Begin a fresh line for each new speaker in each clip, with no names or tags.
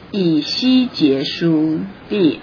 以西结书第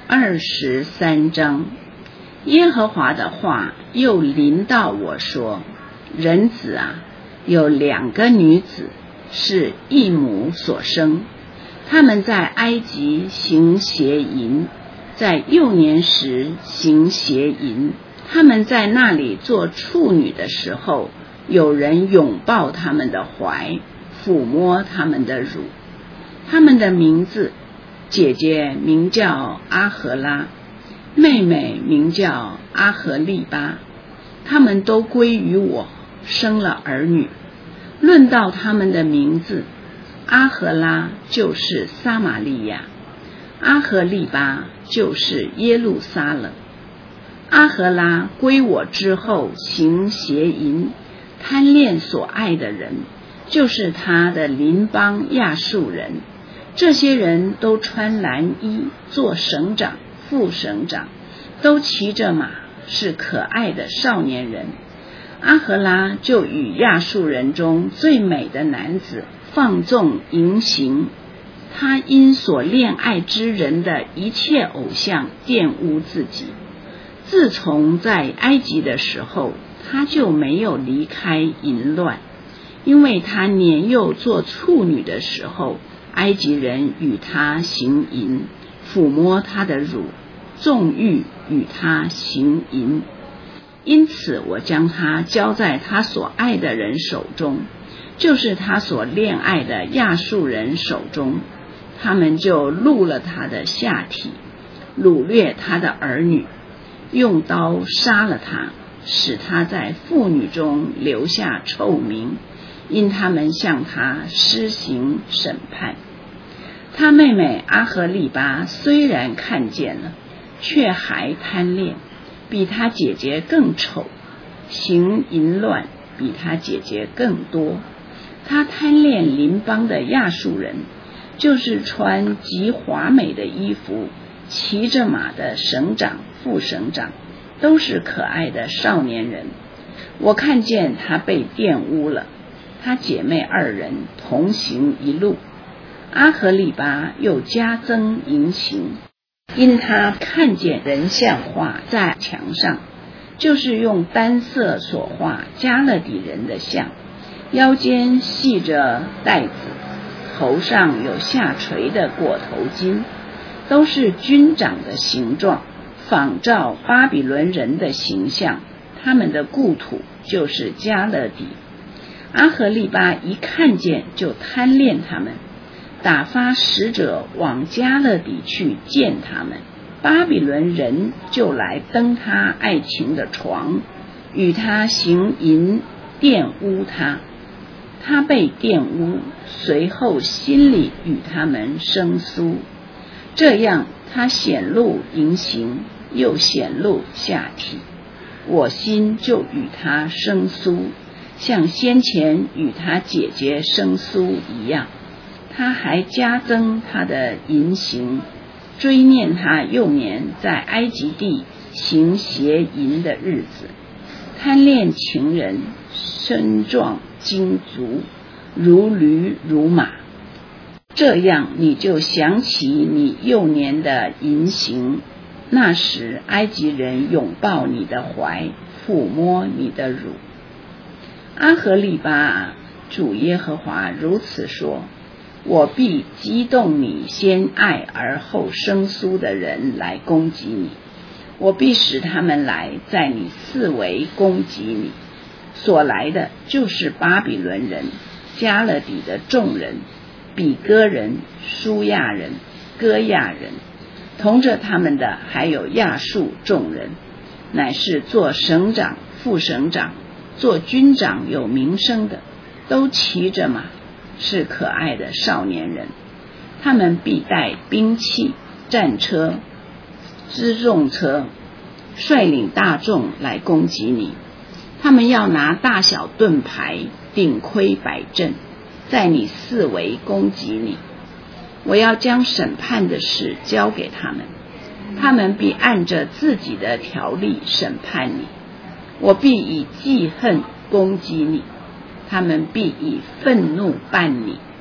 23章。耶和华的话又临到我说：人子啊，有2个女子，是一母所生，她们在埃及行邪淫，在幼年时行邪淫。她们在那里做处女的时候，有人拥抱她们的怀，抚摸她们的乳。她们的名字，姐姐名叫阿荷拉，妹妹名叫阿荷利巴。她们都归于我，生了儿女。论到她们的名字，阿荷拉就是撒玛利亚，阿荷利巴就是耶路撒冷。阿荷拉归我之后行邪淫，贪恋所爱的人，就是他的邻邦亚述人。这些人都穿蓝衣，做省长、副省长，都骑着马，是可爱的少年人。阿荷拉就与亚述人中最美的男子放纵淫行，他因所恋爱之人的一切偶像玷污自己。自从在埃及的时候，他就没有离开淫乱，因为他年幼做处女的时候，埃及人与他行淫，抚摸他的乳，纵欲与他行淫。因此我将他交在他所爱的人手中，就是他所恋爱的亚述人手中。他们就戮了他的下体，掳掠他的儿女，用刀杀了他，使他在妇女中留下臭名，因他们向他施行审判。他妹妹阿荷利巴虽然看见了，却还贪恋，比他姐姐更丑，行淫乱比他姐姐更多。他贪恋邻邦的亚述人，就是穿极华美的衣服，骑着马的省长、副省长，都是可爱的少年人。我看见他被玷污了，他姐妹2人同行一路。阿荷利巴又加增淫行，因他看见人像画在墙上，就是用单色所画加勒底人的像，腰间系着带子，头上有下垂的裹头巾，都是军长的形状，仿照巴比伦人的形象。他们的故土就是加勒底。阿荷利巴一看见就贪恋他们，打发使者往加勒底去见他们。巴比伦人就来登他爱情的床，与他行淫，玷污他。他被玷污，随后心里与他们生疏。这样他显露淫行，又显露下体，我心就与他生疏，像先前与他姐姐生疏一样。他还加增他的淫行，追念他幼年在埃及地行邪淫的日子，贪恋情人，身壮精足，如驴如马。这样你就想起你幼年的淫行，那时埃及人拥抱你的怀，抚摸你的乳。阿荷利巴啊，主耶和华如此说：我必激动你先爱而后生疏的人来攻击你，我必使他们来在你四围攻击你。所来的就是巴比伦人、加勒底的众人、比哥人、舒亚人、歌亚人，同着他们的还有亚述众人，乃是做省长、副省长、做军长有名声的，都骑着马，是可爱的少年人。他们必带兵器、战车、辎重车，率领大众来攻击你。他们要拿大小盾牌、顶盔摆阵，在你四围攻击你。我要将审判的事交给他们，他们必按着自己的条例审判你。我必以记恨攻击你，他们必以愤怒办你。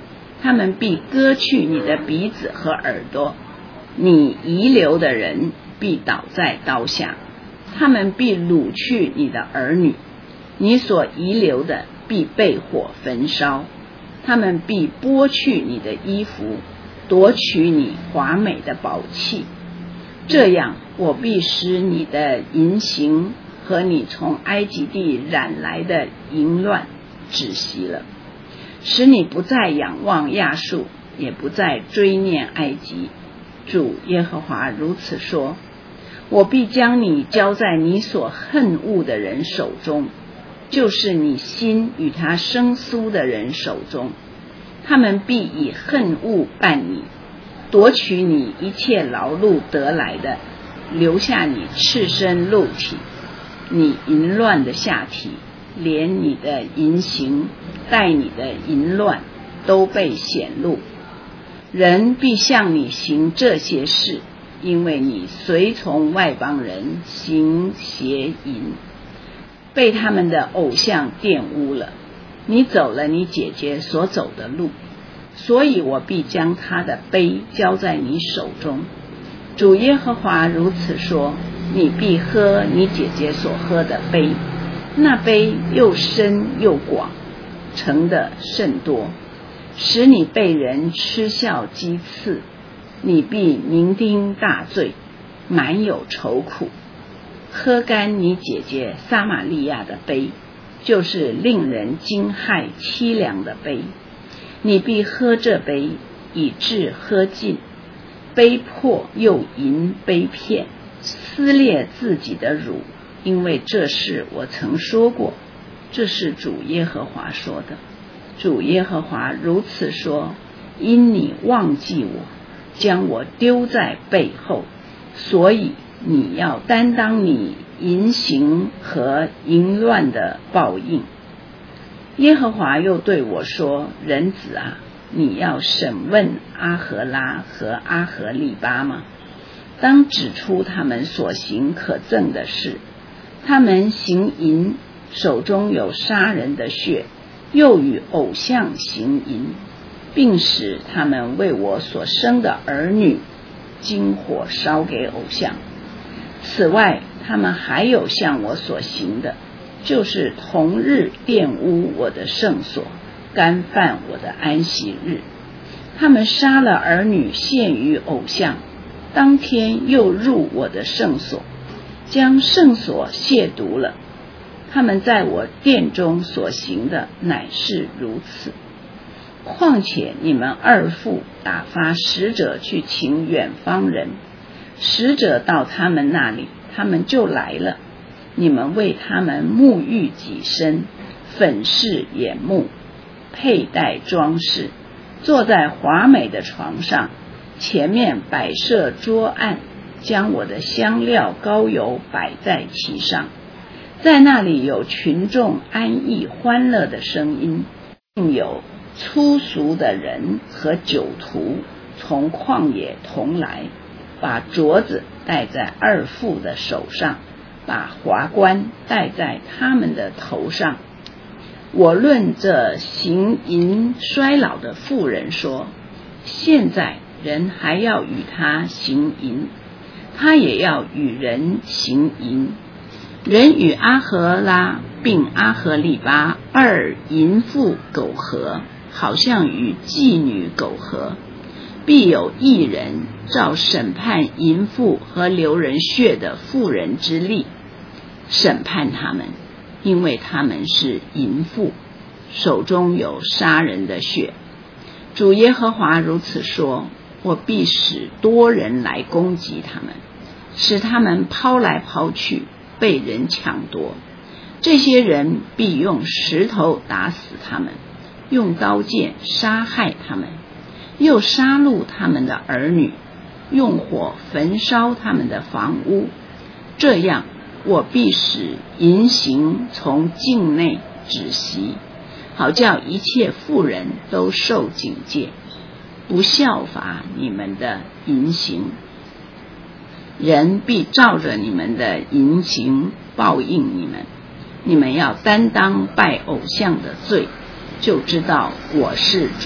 他们必割去你的鼻子和耳朵，你遗留的人必倒在刀下，他们必掳去你的儿女，你所遗留的必被火焚烧，他们必剥去你的衣服，夺取你华美的宝器。这样，我必使你的淫行和你从埃及地染来的淫乱止息了，使你不再仰望亚述，也不再追念埃及。主耶和华如此说：我必将你交在你所恨恶的人手中，就是你心与他生疏的人手中，他们必以恨恶办你，夺取你一切劳碌得来的，留下你赤身露体，你淫乱的下体，连你的淫行带你的淫乱都被显露。人必向你行这些事，因为你随从外邦人行邪淫，被他们的偶像玷污了。你走了你姐姐所走的路，所以我必将她的杯交在你手中。主耶和华如此说：你必喝你姐姐所喝的杯，那杯又深又广，盛的甚多，使你被人嗤笑讥刺，你必酩酊大醉，满有愁苦。喝干你姐姐撒玛利亚的杯，就是令人惊骇凄凉的杯，你必喝这杯，以致喝尽，杯破又饮杯片，撕裂自己的乳，因为这事我曾说过。这是主耶和华说的。主耶和华如此说：因你忘记我，将我丢在背后，所以你要担当你淫行和淫乱的报应。耶和华又对我说：人子啊，你要审问阿荷拉和阿荷利巴吗？当指出他们所行可憎的事，他们行淫，手中有杀人的血，又与偶像行淫，并使他们为我所生的儿女经火烧给偶像。此外，他们还有向我所行的，就是同日玷污我的圣所，干犯我的安息日。他们杀了儿女献于偶像，当天又入我的圣所，将圣所亵渎了。他们在我殿中所行的乃是如此。况且你们二父打发使者去请远方人，使者到他们那里，他们就来了。你们为他们沐浴己身，粉饰眼目，佩戴装饰，坐在华美的床上，前面摆设桌案，将我的香料膏油摆在其上。在那里有群众安逸欢乐的声音，并有粗俗的人和酒徒从旷野同来，把镯子戴在二父的手上，把华冠戴在他们的头上。我论这行淫衰老的妇人说，现在人还要与他行淫，他也要与人行淫。人与阿荷拉并阿荷利巴二淫妇苟合，好像与妓女苟合，必有一人照审判淫妇和流人血的妇人之例审判他们，因为他们是淫妇，手中有杀人的血。主耶和华如此说：我必使多人来攻击他们，使他们抛来抛去，被人抢夺。这些人必用石头打死他们，用刀剑杀害他们，又杀戮他们的儿女，用火焚烧他们的房屋。这样，我必使淫行从境内止息，好叫一切妇人都受警戒，不效法你们的淫行。人必照着你们的淫行报应你们，你们要担当拜偶像的罪，就知道我是主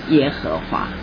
耶和华。